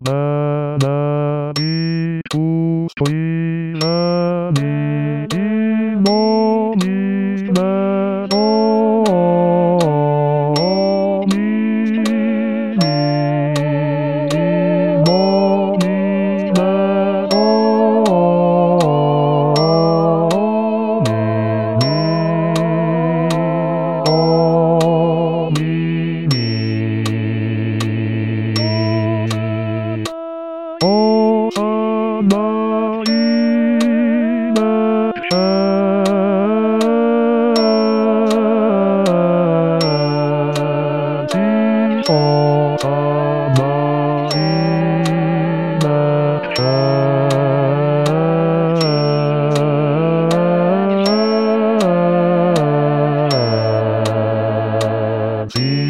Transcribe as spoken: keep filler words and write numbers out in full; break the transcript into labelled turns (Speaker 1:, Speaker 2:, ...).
Speaker 1: 学びとといらにもになろうにもになろうにおさないなしゃちおさないなしゃち